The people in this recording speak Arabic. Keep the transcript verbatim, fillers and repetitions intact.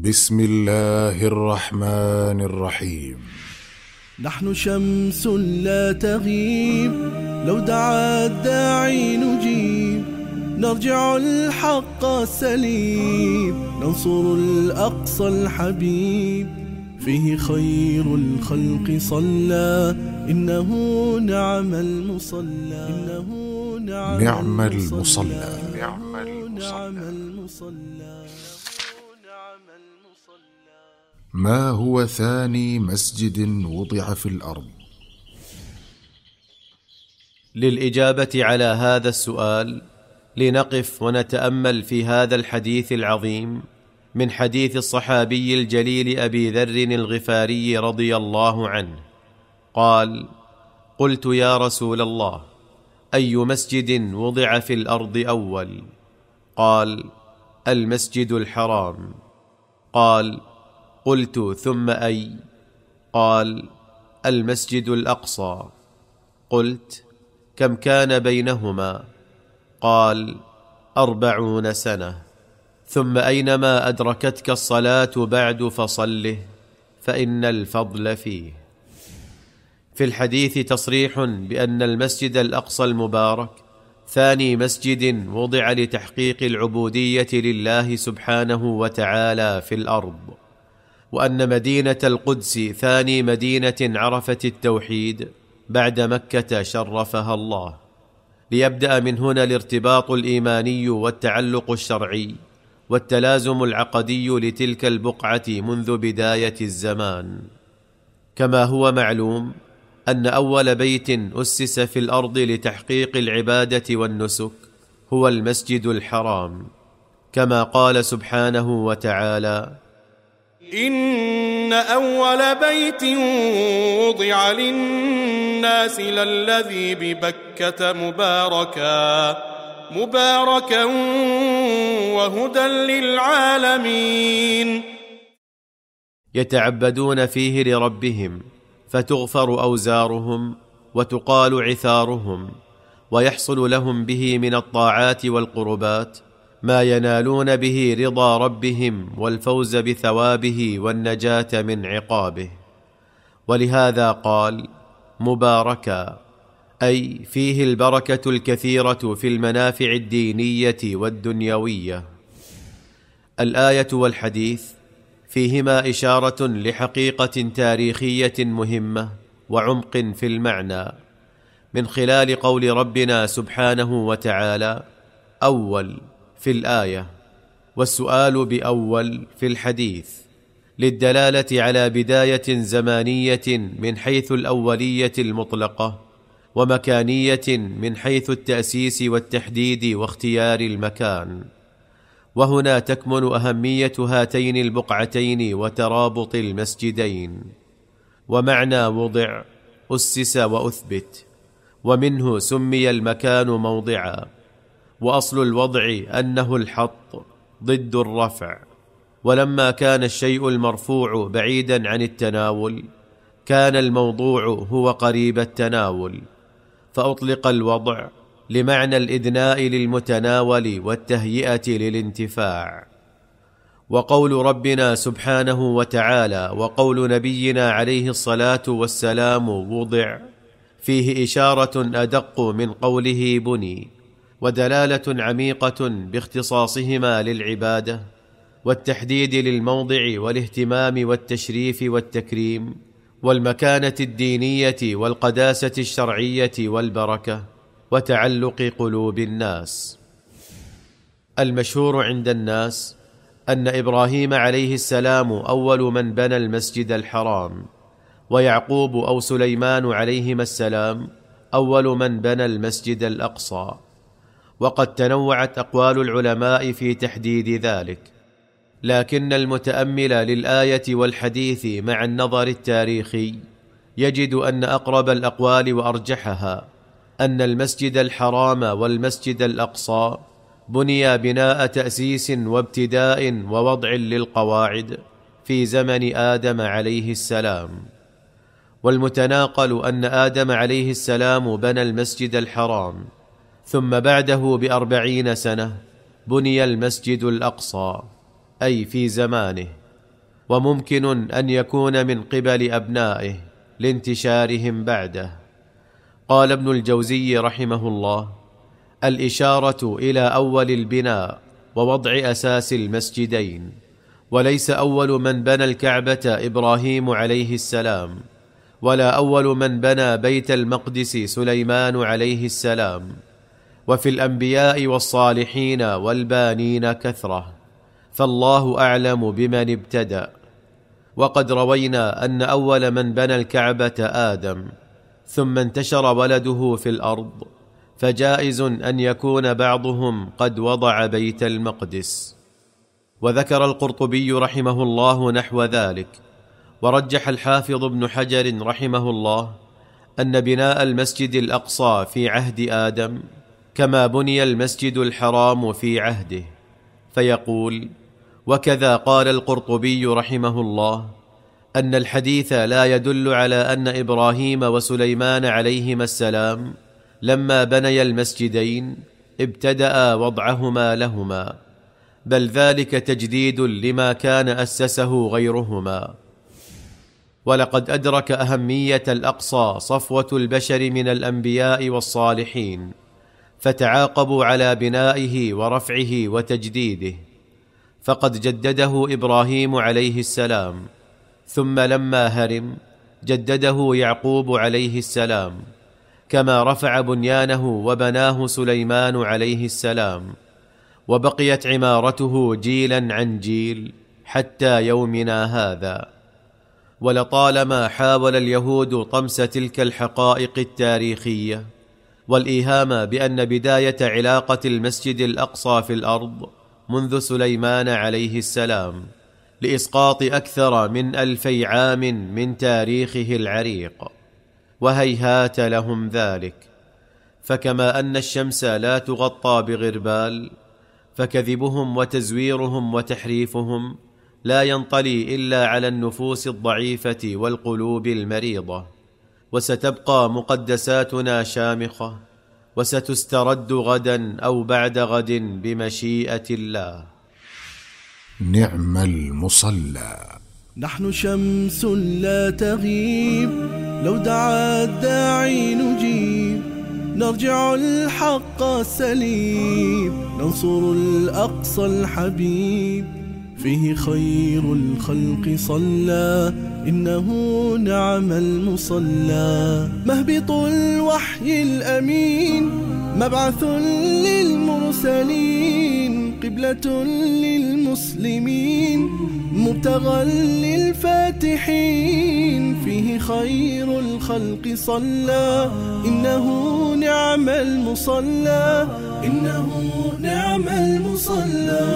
بسم الله الرحمن الرحيم. نحن شمس لا تغيب، لو دعا الداعي نجيب، نرجع الحق سليب، ننصر الأقصى الحبيب، فيه خير الخلق صلى، إنه نعم المصلى، إنه نعم, نعم المصلى. نعم المصلى. ما هو ثاني مسجد وضع في الأرض؟ للإجابة على هذا السؤال لنقف ونتأمل في هذا الحديث العظيم من حديث الصحابي الجليل أبي ذر الغفاري رضي الله عنه قال: قلت يا رسول الله، أي مسجد وضع في الأرض أول؟ قال: المسجد الحرام. قال: قلت ثم أي؟ قال: المسجد الأقصى. قلت: كم كان بينهما؟ قال: أربعون سنة. ثم أينما أدركتك الصلاة بعد فصله، فإن الفضل فيه. في الحديث تصريح بأن المسجد الأقصى المبارك ثاني مسجد وضع لتحقيق العبودية لله سبحانه وتعالى في الأرض، وأن مدينة القدس ثاني مدينة عرفت التوحيد بعد مكة شرفها الله، ليبدأ من هنا الارتباط الإيماني والتعلق الشرعي والتلازم العقدي لتلك البقعة منذ بداية الزمان. كما هو معلوم أن أول بيت أسس في الأرض لتحقيق العبادة والنسك هو المسجد الحرام، كما قال سبحانه وتعالى: إن أول بيت وضع للناس للذي ببكة مباركا مباركا وهدى للعالمين. يتعبدون فيه لربهم فتغفر أوزارهم وتقال عثارهم، ويحصل لهم به من الطاعات والقربات ما ينالون به رضا ربهم والفوز بثوابه والنجاة من عقابه. ولهذا قال: مباركا، أي فيه البركة الكثيرة في المنافع الدينية والدنيوية. الآية والحديث فيهما إشارة لحقيقة تاريخية مهمة وعمق في المعنى، من خلال قول ربنا سبحانه وتعالى: أول في الآية، والسؤال بأول في الحديث، للدلالة على بداية زمانية من حيث الأولية المطلقة، ومكانية من حيث التأسيس والتحديد واختيار المكان. وهنا تكمن أهمية هاتين البقعتين وترابط المسجدين. ومعنى وضع أسس وأثبت، ومنه سمي المكان موضعا. وأصل الوضع أنه الحط ضد الرفع، ولما كان الشيء المرفوع بعيدا عن التناول كان الموضوع هو قريب التناول، فأطلق الوضع لمعنى الإدناء للمتناول والتهيئة للانتفاع. وقول ربنا سبحانه وتعالى وقول نبينا عليه الصلاة والسلام وضع فيه إشارة أدق من قوله بني، ودلالة عميقة باختصاصهما للعبادة والتحديد للموضع والاهتمام والتشريف والتكريم والمكانة الدينية والقداسة الشرعية والبركة وتعلق قلوب الناس. المشهور عند الناس أن إبراهيم عليه السلام أول من بنى المسجد الحرام، ويعقوب أو سليمان عليهما السلام أول من بنى المسجد الأقصى. وقد تنوعت أقوال العلماء في تحديد ذلك، لكن المتأمل للآية والحديث مع النظر التاريخي يجد أن أقرب الأقوال وأرجحها أن المسجد الحرام والمسجد الأقصى بني بناء تأسيس وابتداء ووضع للقواعد في زمن آدم عليه السلام. والمتناقل أن آدم عليه السلام بنى المسجد الحرام، ثم بعده بأربعين سنة بني المسجد الأقصى، أي في زمانه، وممكن أن يكون من قبل أبنائه لانتشارهم بعده. قال ابن الجوزي رحمه الله: الإشارة إلى أول البناء ووضع أساس المسجدين، وليس أول من بنى الكعبة إبراهيم عليه السلام، ولا أول من بنى بيت المقدس سليمان عليه السلام. وفي الأنبياء والصالحين والبانين كثرة، فالله أعلم بمن ابتدأ. وقد روينا أن أول من بنى الكعبة آدم، ثم انتشر ولده في الأرض، فجائز أن يكون بعضهم قد وضع بيت المقدس. وذكر القرطبي رحمه الله نحو ذلك. ورجح الحافظ ابن حجر رحمه الله أن بناء المسجد الأقصى في عهد آدم كما بني المسجد الحرام في عهده، فيقول: وكذا قال القرطبي رحمه الله أن الحديث لا يدل على أن إبراهيم وسليمان عليهما السلام لما بنيا المسجدين ابتدأ وضعهما لهما، بل ذلك تجديد لما كان أسسه غيرهما. ولقد أدرك أهمية الأقصى صفوة البشر من الأنبياء والصالحين، فتعاقبوا على بنائه ورفعه وتجديده. فقد جدده إبراهيم عليه السلام، ثم لما هرم جدده يعقوب عليه السلام، كما رفع بنيانه وبناه سليمان عليه السلام، وبقيت عمارته جيلا عن جيل حتى يومنا هذا. ولطالما حاول اليهود طمس تلك الحقائق التاريخية والإيهام بأن بداية علاقة المسجد الأقصى في الأرض منذ سليمان عليه السلام، لإسقاط أكثر من ألفي عام من تاريخه العريق، وهيهات لهم ذلك. فكما أن الشمس لا تغطى بغربال، فكذبهم وتزويرهم وتحريفهم لا ينطلي إلا على النفوس الضعيفة والقلوب المريضة. وستبقى مقدساتنا شامخة، وستسترد غدا أو بعد غد بمشيئة الله. نعم المصلى. نحن شمس لا تغيب، لو دعا الداعي نجيب، نرجع الحق سليب، ننصر الأقصى الحبيب. فيه خير الخلق صلى، إنه نعم المصلى. مهبط الوحي الأمين، مبعث للمرسلين، قبلة للمسلمين، مبتغى للفاتحين. فيه خير الخلق صلى، إنه نعم المصلى، إنه نعم المصلى.